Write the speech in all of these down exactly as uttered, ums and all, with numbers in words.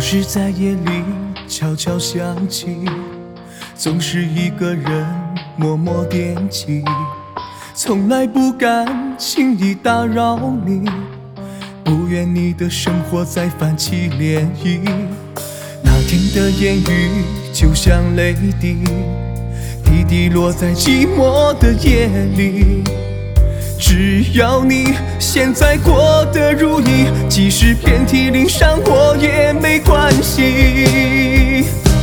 是在夜里悄悄想起，总是一个人默默惦记，从来不敢轻易打扰你，不愿你的生活再泛起涟漪。那天的言语就像泪滴，滴滴落在寂寞的夜里。只要你现在过得如意，即使遍体鳞伤我也没关系。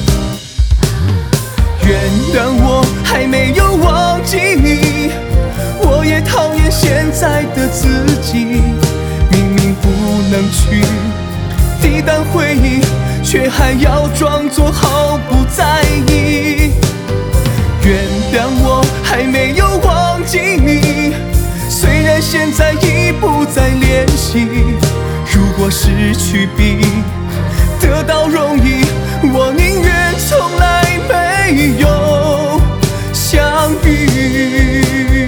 原谅我还没有忘记你，我也讨厌现在的自己，明明不能去抵挡回忆，却还要装作毫不在意。原谅我还没有忘记你，虽然现在已不再联系，如果失去比得到容易，我宁愿从来没有相遇。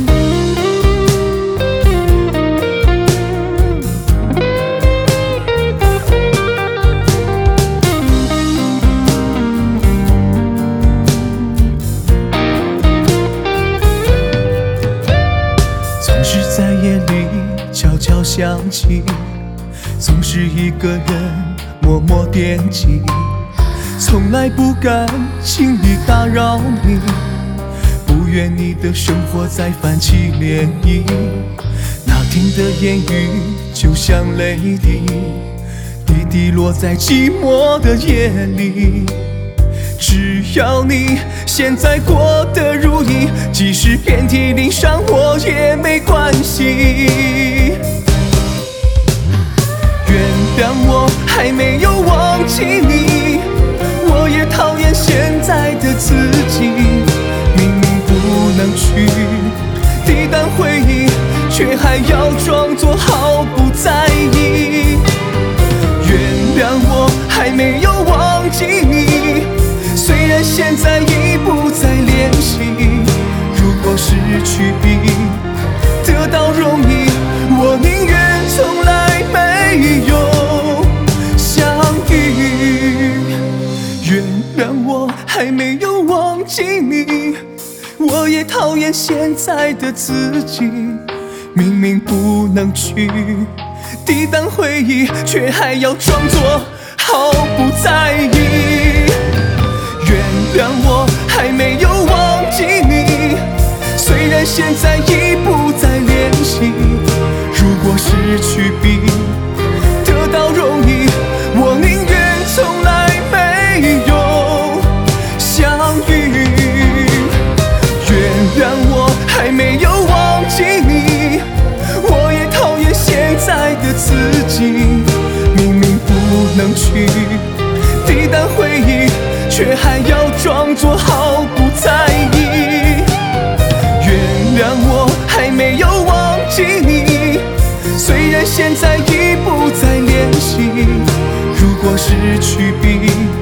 总是在夜里悄悄想起，总是一个人默默惦记，从来不敢轻易打扰你，不愿你的生活再泛起涟漪。那天的言语就像泪滴，滴滴落在寂寞的夜里。只要你现在过得如意，即使遍体鳞伤我也没关系。原谅我还没有忘记你，我也讨厌现在的自己，明明不能去抵挡回忆，却还要装作毫不在意。原谅我还没有忘记你，虽然现在已不再联系，如果失去比得到容易，我宁愿从来没有相遇。原谅我还没有忘记你，我也讨厌现在的自己，明明不能去抵挡回忆，却还要装作毫不在意。原谅我还没有忘记你，虽然现在已不再联系，如果失去比得到容易，我宁愿从来没有相遇。原谅我还没有忘记你，我也讨厌现在的自己，明明不能去抵挡回忆，却还要装作毫不在意。原谅我还没有忘记你，虽然现在已不再联系，如果失去比